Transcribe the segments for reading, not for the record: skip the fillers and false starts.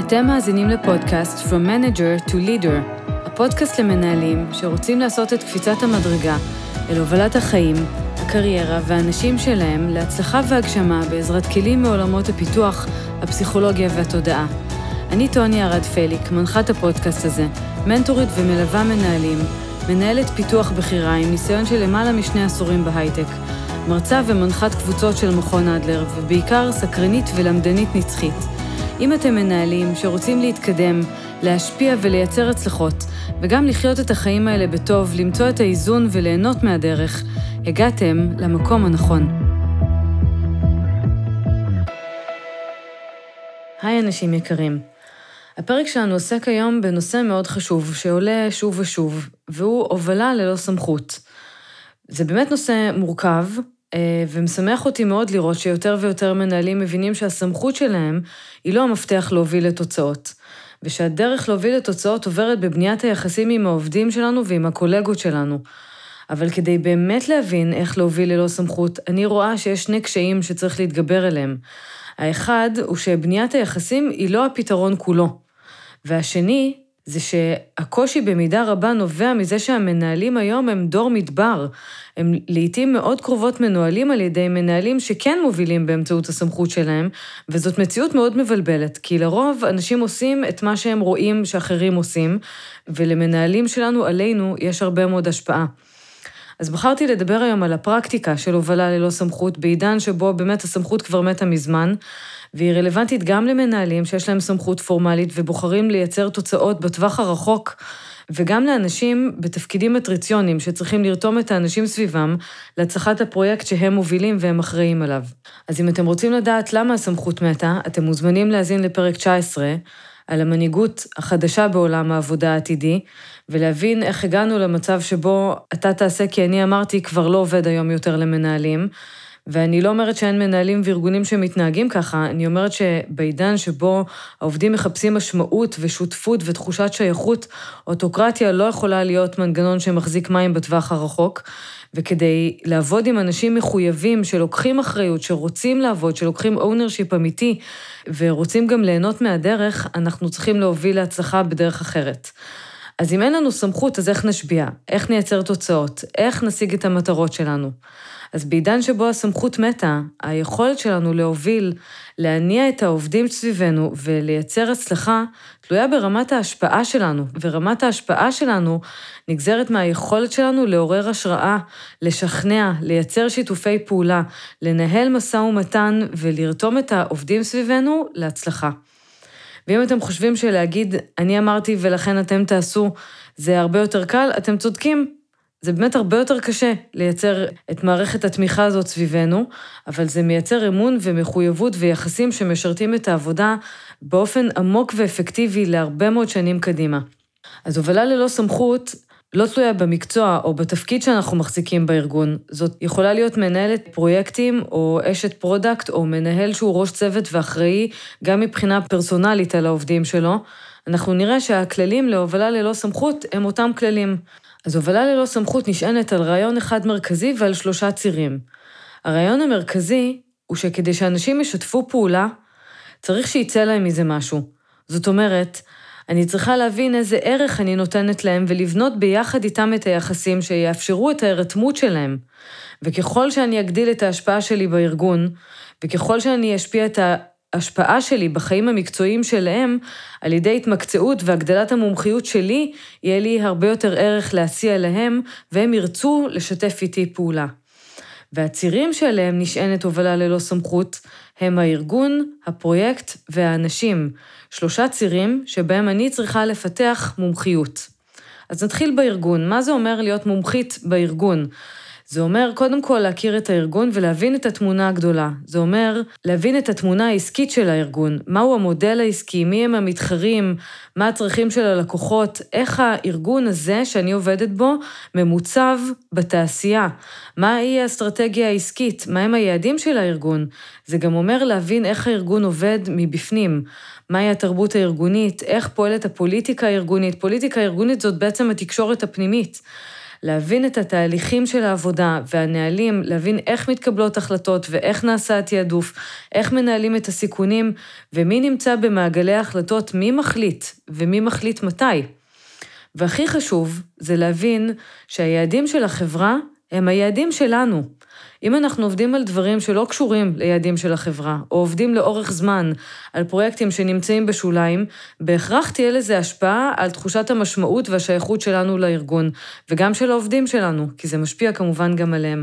אתם מאזינים לפודקאסט From Manager to Leader, הפודקאסט למנהלים שרוצים לעשות את קפיצת המדרגה אל הובלת החיים, הקריירה והאנשים שלהם להצלחה והגשמה בעזרת כלים מעולמות הפיתוח, הפסיכולוגיה והתודעה. אני טוניה ארד פליק, מנחת הפודקאסט הזה, מנטורית ומלווה מנהלים, מנהלת פיתוח בחירה עם ניסיון של למעלה מ2 עשורים בהייטק, מרצה ומנחת קבוצות של מכון אדלר, ובעיקר סקרנית ולמדנית נצחית. אם אתם מנהלים שרוצים להתקדם, להשפיע ולייצר הצלחות, וגם לחיות את החיים האלה בטוב, למצוא את האיזון וליהנות מהדרך, הגעתם למקום הנכון. היי אנשים יקרים. הפרק שלנו עוסק היום בנושא מאוד חשוב, שעולה שוב ושוב, והוא הובלה ללא סמכות. זה באמת נושא מורכב, ומשמח אותי מאוד לראות שיותר ויותר מנהלים מבינים שהסמכות שלהם היא לא המפתח להוביל לתוצאות, ושהדרך להוביל לתוצאות עוברת בבניית היחסים עם העובדים שלנו ועם הקולגות שלנו. אבל כדי באמת להבין איך להוביל ללא סמכות, אני רואה שיש 2 קשיים שצריך להתגבר עליהם. האחד הוא שבניית היחסים היא לא הפתרון כולו, והשני זה שהקושי במידה רבה נובע מזה שהמנהלים היום הם דור מדבר. הם לעתים מאוד קרובות מנוהלים על ידי מנהלים שכן מובילים באמצעות הסמכות שלהם, וזאת מציאות מאוד מבלבלת, כי לרוב אנשים עושים את מה שהם רואים שאחרים עושים, ולמנהלים שלנו עלינו יש הרבה מאוד השפעה. אז בחרתי לדבר היום על הפרקטיקה של הובלה ללא סמכות, בעידן שבו באמת הסמכות כבר מתה מזמן, והיא רלוונטית גם למנהלים שיש להם סמכות פורמלית ובוחרים לייצר תוצאות בטווח הרחוק, וגם לאנשים בתפקידים מטריציוניים שצריכים לרתום את האנשים סביבם להצלחת הפרויקט שהם מובילים והם אחראים עליו. אז אם אתם רוצים לדעת למה הסמכות מתה, אתם מוזמנים להאזין לפרק 19 על המנהיגות החדשה בעולם העבודה העתידי, ולהבין איך הגענו למצב שבו אתה תעשה כי אני אמרתי כבר לא עובד היום יותר למנהלים, ואני לא אומרת שאין מנהלים וארגונים שמתנהגים ככה, אני אומרת שבעידן שבו העובדים מחפשים משמעות ושותפות ותחושת שייכות, אוטוקרטיה לא יכולה להיות מנגנון שמחזיק מים בטווח הרחוק, וכדי לעבוד עם אנשים מחויבים שלוקחים אחריות, שרוצים לעבוד, שלוקחים ownership אמיתי, ורוצים גם ליהנות מהדרך, אנחנו צריכים להוביל להצלחה בדרך אחרת. אז אם אין לנו סמכות, אז איך נשביע? איך נייצר תוצאות? איך נשיג את המטרות שלנו? אז בעידן שבו הסמכות מתה, היכולת שלנו להוביל, להניע את העובדים סביבנו ולייצר הצלחה, תלויה ברמת ההשפעה שלנו, ורמת ההשפעה שלנו נגזרת מהיכולת שלנו לעורר השראה, לשכנע, לייצר שיתופי פעולה, לנהל משא ומתן ולרתום את העובדים סביבנו להצלחה. ואם אתם חושבים שלהגיד, אני אמרתי ולכן אתם תעשו, זה הרבה יותר קל, אתם צודקים. זה באמת הרבה יותר קשה לייצר את מערכת התמיכה הזאת סביבנו, אבל זה מייצר אמון ומחויבות ויחסים שמשרתים את העבודה באופן עמוק ואפקטיבי להרבה מאוד שנים קדימה. אז הובלה ללא סמכות לא תלויה במקצוע או בתפקיד שאנחנו מחזיקים בארגון. זאת יכולה להיות מנהלת פרויקטים או אשת פרודקט או מנהל שהוא ראש צוות ואחראי גם מבחינה פרסונלית על העובדים שלו. אנחנו נראה שהכללים להובלה ללא סמכות הם אותם כללים. אז הובלה ללא סמכות נשענת על רעיון אחד מרכזי ועל 3 צירים. הרעיון המרכזי הוא שכדי שאנשים ישתפו פעולה, צריך שיצא להם מזה משהו. זאת אומרת, אני צריכה להבין איזה ערך אני נותנת להם ולבנות ביחד איתם את היחסים שיאפשרו את ההירתמות שלהם. וככל שאני אגדיל את ההשפעה שלי בארגון, וככל שאני אשפיע את ההשפעה שלי בחיים המקצועיים שלהם, על ידי התמקצעות והגדלת המומחיות שלי, יהיה לי הרבה יותר ערך להציע להם, והם ירצו לשתף איתי פעולה. והצירים שעליהם נשענת הובלה ללא סמכות, הם הארגון, הפרויקט והאנשים. 3 צירים שבהם אני צריכה לפתח מומחיות. אז נתחיל בארגון. מה זה אומר להיות מומחית בארגון? זה אומר קודם כל להכיר את הארגון ולהבין את התמונה הגדולה. זה אומר להבין את התמונה העסקית של הארגון, מהו המודל העסקי, מי הם המתחרים, מה הצרכים של הלקוחות, איך הארגון הזה שאני עובדת בו ממוצב בתעשייה, מהי האסטרטגיה העסקית, מהם היעדים של הארגון. זה גם אומר להבין איך הארגון עובד מבפנים, מהי התרבות הארגונית, איך פועלת הפוליטיקה הארגונית. פוליטיקה הארגונית זאת בעצם התקשורת הפנימית. להבין את התהליכים של העבודה והנהלים, להבין איך מתקבלות החלטות ואיך נעשה התיעדוף, איך מנהלים את הסיכונים, ומי נמצא במעגלי ההחלטות, מי מחליט ומי מחליט מתי. והכי חשוב זה להבין שהיעדים של החברה הם היעדים שלנו. אם אנחנו עובדים על דברים שלא קשורים ליעדים של החברה, או עובדים לאורך זמן על פרויקטים שנמצאים בשוליים, בהכרח תהיה לזה השפעה על תחושת המשמעות והשייכות שלנו לארגון, וגם של העובדים שלנו, כי זה משפיע כמובן גם עליהם.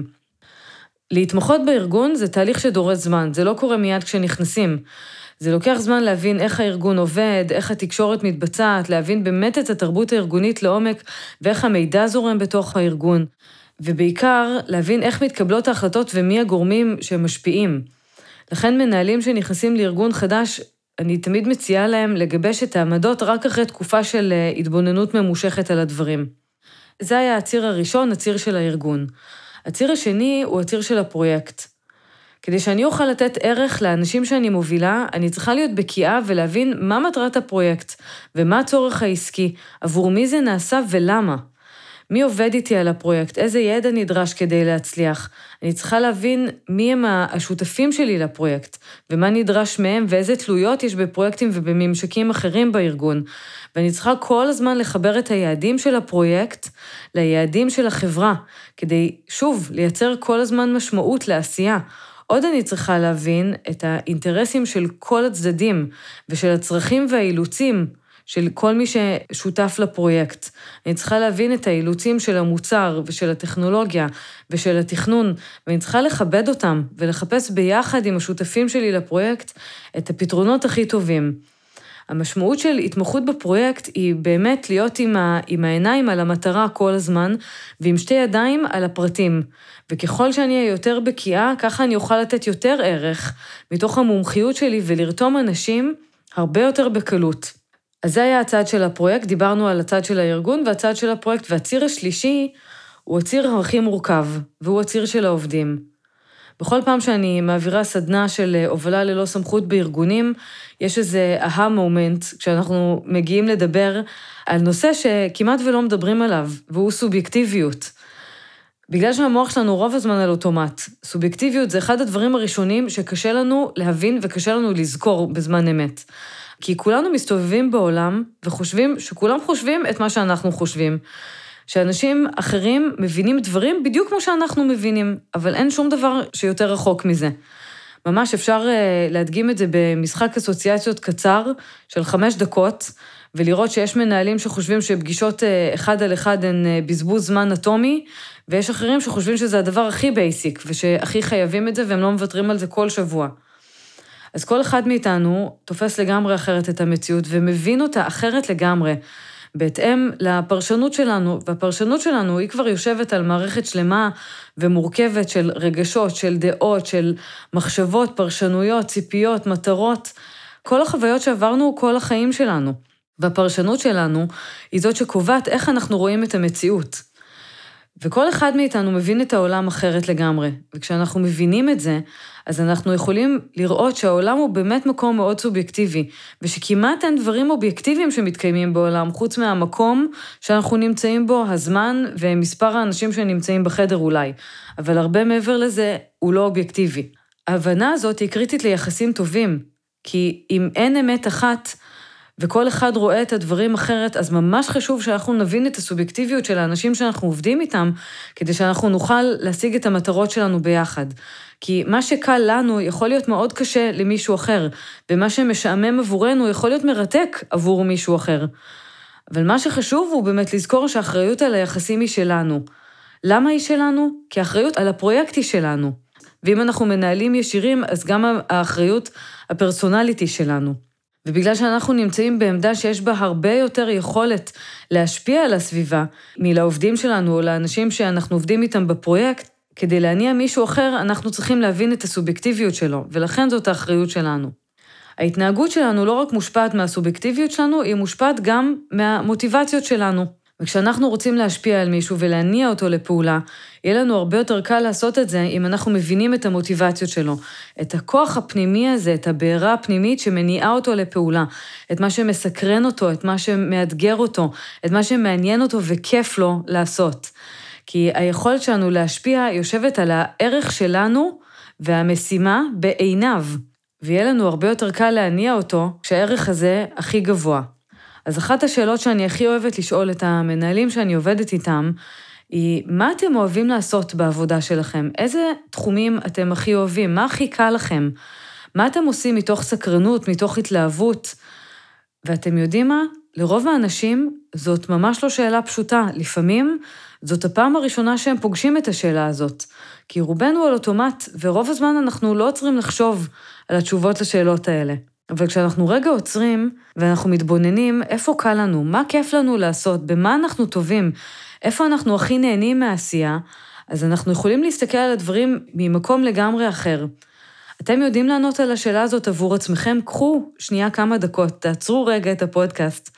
להתמחות בארגון זה תהליך שדורש זמן, זה לא קורה מיד כשנכנסים. זה לוקח זמן להבין איך הארגון עובד, איך התקשורת מתבצעת, להבין באמת את התרבות הארגונית לעומק, ואיך המידע זורם בתוך הארגון. ובעיקר להבין איך מתקבלות ההחלטות ומי הגורמים שמשפיעים. לכן מנהלים שנכנסים לארגון חדש, אני תמיד מציעה להם לגבש את העמדות רק אחרי תקופה של התבוננות ממושכת על הדברים. זה היה הציר הראשון, הציר של הארגון. הציר השני הוא הציר של הפרויקט. כדי שאני אוכל לתת ערך לאנשים שאני מובילה, אני צריכה להיות בקיאה ולהבין מה מטרת הפרויקט ומה הצורך העסקי, עבור מי זה נעשה ולמה. מי עובד איתי על הפרויקט, איזה ידע נדרש כדי להצליח. אני צריכה להבין מי הם השותפים שלי לפרויקט, ומה נדרש מהם ואיזה תלויות יש בפרויקטים ובממשקים אחרים בארגון. ואני צריכה כל הזמן לחבר את היעדים של הפרויקט ליעדים של החברה, כדי שוב לייצר כל הזמן משמעות לעשייה. עוד אני צריכה להבין את האינטרסים של כל הצדדים ושל הצרכים והאילוצים של כל מי ששותף לפרויקט. אני צריכה להבין את האילוצים של המוצר ושל הטכנולוגיה ושל התכנון, ואני צריכה לכבד אותם ולחפש ביחד עם השותפים שלי לפרויקט את הפתרונות הכי טובים. המשמעות של התמחות בפרויקט היא באמת להיות עם העיניים על המטרה כל הזמן, ועם שתי ידיים על הפרטים. וככל שאני אהיה יותר בקיאה, ככה אני אוכל לתת יותר ערך מתוך המומחיות שלי ולרתום אנשים הרבה יותר בקלות. אז זה היה הצד של הפרויקט, דיברנו על הצד של הארגון והצד של הפרויקט, והציר השלישי הוא הציר הכי מורכב, והוא הציר של העובדים. בכל פעם שאני מעבירה סדנה של הובלה ללא סמכות בארגונים, יש איזה מומנט כשאנחנו מגיעים לדבר על נושא שכמעט ולא מדברים עליו, והוא סובייקטיביות. בגלל שהמוח שלנו רוב הזמן על אוטומט, סובייקטיביות זה אחד הדברים הראשונים שקשה לנו להבין וקשה לנו לזכור בזמן אמת. כי כולנו מסתובבים בעולם וחושבים שכולם חושבים את מה שאנחנו חושבים. שאנשים אחרים מבינים דברים בדיוק כמו שאנחנו מבינים, אבל אין שום דבר שיותר רחוק מזה. ממש אפשר להדגים את זה במשחק אסוציאציות קצר של 5 דקות, ולראות שיש מנהלים שחושבים שפגישות אחד על אחד הן בזבוז זמן אטומי, ויש אחרים שחושבים שזה הדבר הכי בייסיק, ושהכי חייבים את זה והם לא מוותרים על זה כל שבוע. אז כל אחד מאיתנו תופס לגמרי אחרת את המציאות, ומבין אותה אחרת לגמרי, בהתאם לפרשנות שלנו, והפרשנות שלנו היא כבר יושבת על מערכת שלמה ומורכבת של רגשות, של דעות, של מחשבות, פרשנויות, ציפיות, מטרות, כל החוויות שעברנו כל החיים שלנו. והפרשנות שלנו היא זאת שקובעת איך אנחנו רואים את המציאות. וכל אחד מאיתנו מבין את העולם אחרת לגמרי, וכשאנחנו מבינים את זה, אז אנחנו יכולים לראות שהעולם הוא באמת מקום מאוד סובייקטיבי, ושכמעט אין דברים אובייקטיביים שמתקיימים בעולם, חוץ מהמקום שאנחנו נמצאים בו, הזמן ומספר האנשים שנמצאים בחדר אולי, אבל הרבה מעבר לזה הוא לא אובייקטיבי. ההבנה הזאת היא קריטית ליחסים טובים, כי אם אין אמת אחת, וכל אחד רואה את הדברים אחרת, אז ממש חשוב שאנחנו נבין את הסובייקטיביות של האנשים שאנחנו עובדים איתם, כדי שאנחנו נוכל להשיג את המטרות שלנו ביחד. כי מה שקל לנו יכול להיות מאוד קשה למישהו אחר, ומה שמשעמם עבורנו יכול להיות מרתק עבור מישהו אחר. אבל מה שחשוב הוא באמת לזכור שהאחריות על היחסים היא שלנו. למה היא שלנו? כי האחריות על הפרויקט היא שלנו. ואם אנחנו מנהלים ישירים, אז גם האחריות הפרסונלית היא שלנו. ובגלל שאנחנו נמצאים בעמדה שיש בה הרבה יותר יכולת להשפיע על הסביבה, מלעובדים שלנו או לאנשים שאנחנו עובדים איתם בפרויקט, כדי להניע מישהו אחר, אנחנו צריכים להבין את הסובייקטיביות שלו, ולכן זאת האחריות שלנו. ההתנהגות שלנו לא רק מושפעת מהסובייקטיביות שלנו, היא מושפעת גם מהמוטיבציות שלנו. וכשאנחנו רוצים להשפיע על מישהו ולהניע אותו לפעולה, יהיה לנו הרבה יותר קל לעשות את זה אם אנחנו מבינים את המוטיבציות שלו, את הכוח הפנימי הזה, את הבעירה הפנימית שמניעה אותו לפעולה, את מה שמסקרן אותו, את מה שמאתגר אותו, את מה שמעניין אותו וכיף לו לעשות. כי היכולת שלנו להשפיע יושבת על הערך שלנו והמשימה בעיניו, ויהיה לנו הרבה יותר קל להניע אותו כשהערך הזה הכי גבוה. אז אחת השאלות שאני הכי אוהבת לשאול את המנהלים שאני עובדת איתם, היא מה אתם אוהבים לעשות בעבודה שלכם? איזה תחומים אתם הכי אוהבים? מה הכי קל לכם? מה אתם עושים מתוך סקרנות, מתוך התלהבות? ואתם יודעים מה? לרוב האנשים זאת ממש לא שאלה פשוטה. לפעמים זאת הפעם הראשונה שהם פוגשים את השאלה הזאת. כי רובנו על אוטומט, ורוב הזמן אנחנו לא עוצרים לחשוב על התשובות לשאלות האלה. אבל כשאנחנו רגע עוצרים ואנחנו מתבוננים איפה קל לנו, מה כיף לנו לעשות, במה אנחנו טובים, איפה אנחנו הכי נהנים מהעשייה, אז אנחנו יכולים להסתכל על הדברים ממקום לגמרי אחר. אתם יודעים לענות על השאלה הזאת עבור עצמכם? קחו שנייה כמה דקות, תעצרו רגע את הפודקאסט,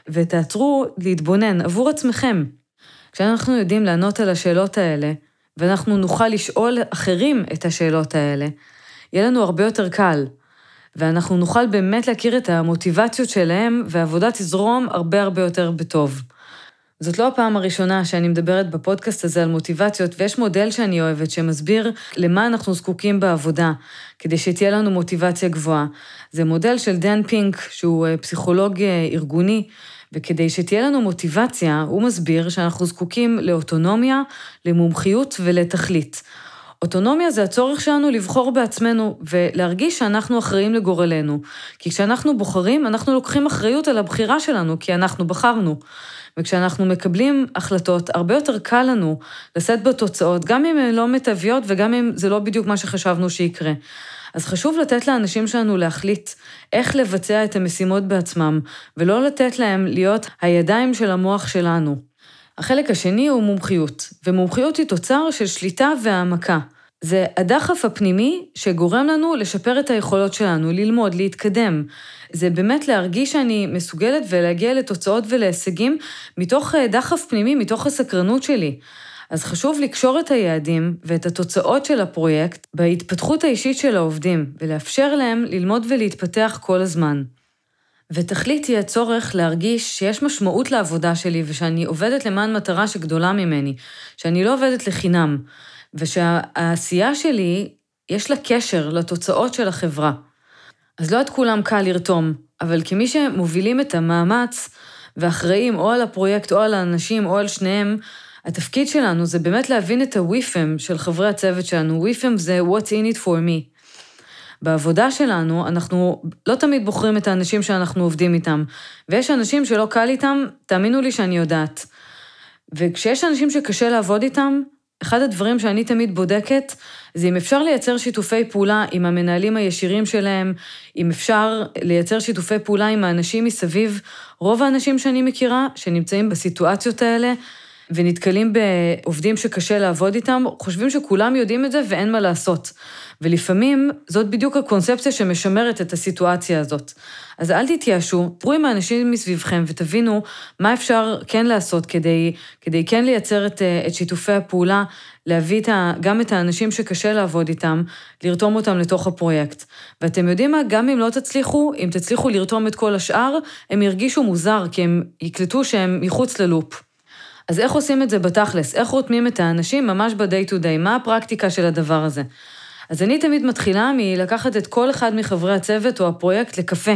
ותעצרו להתבונן עבור עצמכם. כשאנחנו יודעים לענות על השאלות האלה, ואנחנו נוכל לשאול אחרים את השאלות האלה, יהיה לנו הרבה יותר קל, ואנחנו נוכל באמת להכיר את המוטיבציות שלהם, והעבודה תזרום הרבה הרבה יותר בטוב. זאת לא הפעם הראשונה שאני מדברת בפודקאסט הזה על מוטיבציות, ויש מודל שאני אוהבת שמסביר למה אנחנו זקוקים בעבודה, כדי שתהיה לנו מוטיבציה גבוהה. זה מודל של דן פינק, שהוא פסיכולוג ארגוני, וכדי שתהיה לנו מוטיבציה, הוא מסביר שאנחנו זקוקים לאוטונומיה, למומחיות ולתכלית. אוטונומיה זה הצורך שלנו לבחור בעצמנו, ולהרגיש שאנחנו אחראים לגורלנו. כי כשאנחנו בוחרים, אנחנו לוקחים אחריות על הבחירה שלנו, כי אנחנו בחרנו. וכשאנחנו מקבלים החלטות, הרבה יותר קל לנו לשאת בתוצאות, גם אם הן לא מטבעיות וגם אם זה לא בדיוק מה שחשבנו שיקרה. אז חשוב לתת לאנשים שלנו להחליט איך לבצע את המשימות בעצמם, ולא לתת להם להיות הידיים של המוח שלנו. החלק השני הוא מומחיות, ומומחיות היא תוצר של שליטה והעמקה. זה הדחף הפנימי שגורם לנו לשפר את היכולות שלנו, ללמוד, להתקדם. זה באמת להרגיש שאני מסוגלת ולהגיע לתוצאות ולהישגים מתוך דחף פנימי, מתוך הסקרנות שלי. אז חשוב לקשור את היעדים ואת התוצאות של הפרויקט בהתפתחות האישית של העובדים, ולאפשר להם ללמוד ולהתפתח כל הזמן. ותכלית היא הצורך להרגיש שיש משמעות לעבודה שלי, ושאני עובדת למען מטרה שגדולה ממני, שאני לא עובדת לחינם, ושהעשייה שלי יש לה קשר לתוצאות של החברה. אז לא את כולם קל לרתום, אבל כמי שמובילים את המאמץ ואחראים או על הפרויקט או על האנשים או על שניהם, התפקיד שלנו זה באמת להבין את הוויפם של חברי הצוות שלנו. וויפם זה what's in it for me. בעבודה שלנו אנחנו לא תמיד בוחרים את האנשים שאנחנו עובדים איתם, ויש אנשים שלא קל איתם, תאמינו לי שאני יודעת. וכשיש אנשים שקשה לעבוד איתם, אחד הדברים שאני תמיד בודקת, זה אם אפשר לייצר שיתופי פעולה עם המנהלים הישירים שלהם, אם אפשר לייצר שיתופי פעולה עם האנשים מסביב. רוב האנשים שאני מכירה, שנמצאים בסיטואציות האלה, ונתקלים בעובדים שקשה לעבוד איתם, חושבים שכולם יודעים את זה ואין מה לעשות. ולפעמים זאת בדיוק הקונספציה שמשמרת את הסיטואציה הזאת. אז אל תתייאשו, תראו עם האנשים מסביבכם ותבינו מה אפשר כן לעשות כדי כן לייצר את שיתופי הפעולה, להביא גם את האנשים שקשה לעבוד איתם, לרתום אותם לתוך הפרויקט. ואתם יודעים מה, גם אם לא תצליחו, אם תצליחו לרתום את כל השאר, הם ירגישו מוזר, כי הם יקלטו שהם מחוץ ללופ. אז איך עושים את זה בתכלס? איך רותמים את האנשים ממש ב-day to day? מה הפרקטיקה של הדבר הזה? אז אני תמיד מתחילה מלקחת את כל אחד מחברי הצוות או הפרויקט לקפה,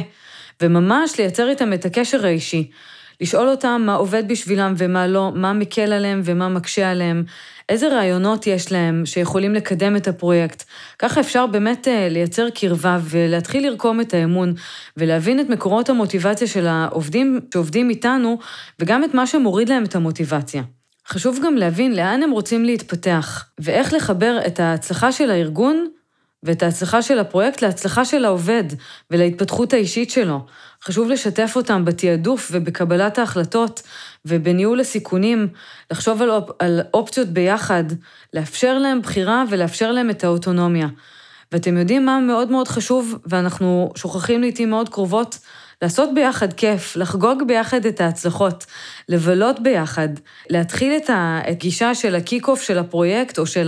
וממש לייצר איתם את הקשר האישי. לשאול אותם מה עובד בשבילם ומה לא, מה מקל עליהם ומה מקשה עליהם, איזה רעיונות יש להם שיכולים לקדם את הפרויקט. ככה אפשר באמת לייצר קרבה ולהתחיל לרקום את האמון, ולהבין את מקורות המוטיבציה של העובדים שעובדים איתנו, וגם את מה שמוריד להם את המוטיבציה. חשוב גם להבין לאן הם רוצים להתפתח, ואיך לחבר את ההצלחה של הארגון, ואת ההצלחה של הפרויקט להצלחה של העובד, ולהתפתחות האישית שלו. חשוב לשתף אותם בתיעדוף ובקבלת ההחלטות, ובניהול הסיכונים, לחשוב על אופציות ביחד, לאפשר להם בחירה ולאפשר להם את האוטונומיה. ואתם יודעים מה מאוד מאוד חשוב, ואנחנו שוכחים לעתים מאוד קרובות, לעשות ביחד כיף, לחגוג ביחד את ההצלחות, לבלות ביחד, להתחיל את הגישה של הקיק-אוף של הפרויקט, או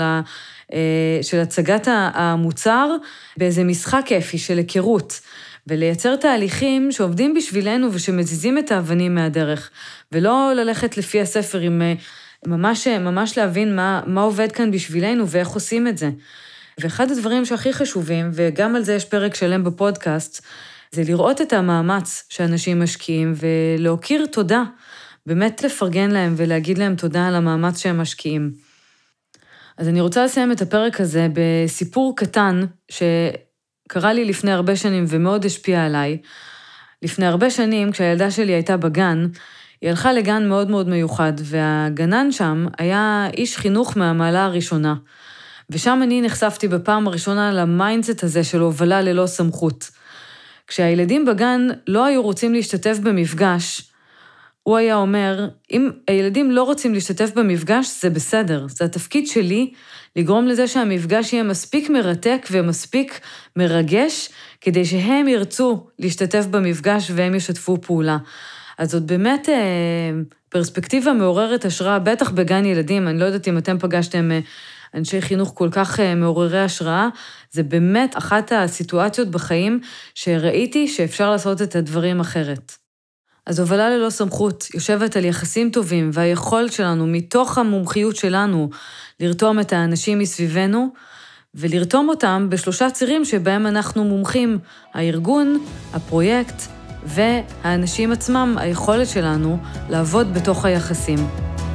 של הצגת המוצר, באיזה משחק כיפי של היכרות, ולייצר תהליכים שעובדים בשבילנו ושמזיזים את האבנים מהדרך, ולא ללכת לפי הספר עם ממש להבין מה עובד כאן בשבילנו ואיך עושים את זה. ואחד הדברים שהכי חשובים, וגם על זה יש פרק שלם בפודקאסט, זה לראות את המאמץ שאנשים משקיעים ולהוקיר תודה, באמת לפרגן להם ולהגיד להם תודה על המאמץ שהם משקיעים. אז אני רוצה לסיים את הפרק הזה בסיפור קטן שקרה לי לפני הרבה שנים ומאוד השפיע עליי. לפני הרבה שנים, כשהילדה שלי הייתה בגן, היא הלכה לגן מאוד מאוד מיוחד, והגנן שם היה איש חינוך מהמעלה הראשונה. ושם אני נחשפתי בפעם הראשונה למיינדסט הזה של הובלה ללא סמכות. כשהילדים בגן לא היו רוצים להשתתף במפגש, הוא היה אומר, אם הילדים לא רוצים להשתתף במפגש, זה בסדר. זה התפקיד שלי לגרום לזה שהמפגש יהיה מספיק מרתק ומספיק מרגש, כדי שהם ירצו להשתתף במפגש והם ישתפו פעולה. אז זאת באמת פרספקטיבה מעוררת השראה, בטח בגן ילדים, אני לא יודעת אם אתם פגשתם אנשי חינוך כל כך מעוררי השראה, זה באמת אחת הסיטואציות בחיים שראיתי שאפשר לעשות את הדברים אחרת. אז הובלה ללא סמכות יושבת על יחסים טובים, והיכולת שלנו מתוך המומחיות שלנו לרתום את האנשים מסביבנו, ולרתום אותם בשלושה צירים שבהם אנחנו מומחים, הארגון, הפרויקט והאנשים עצמם, היכולת שלנו לעבוד בתוך היחסים.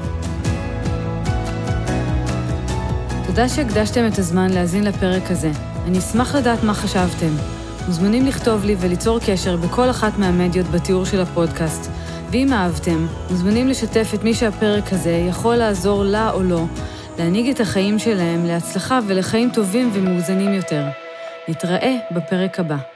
תודה שהקדשתם את הזמן להאזין לפרק הזה. אני אשמח לדעת מה חשבתם. מוזמנים לכתוב לי וליצור קשר בכל אחת מהמדיות בתיאור של הפודקאסט. ואם אהבתם, מוזמנים לשתף את מי שהפרק הזה יכול לעזור לה או לא, להנהיג את החיים שלהם להצלחה ולחיים טובים ומאוזנים יותר. נתראה בפרק הבא.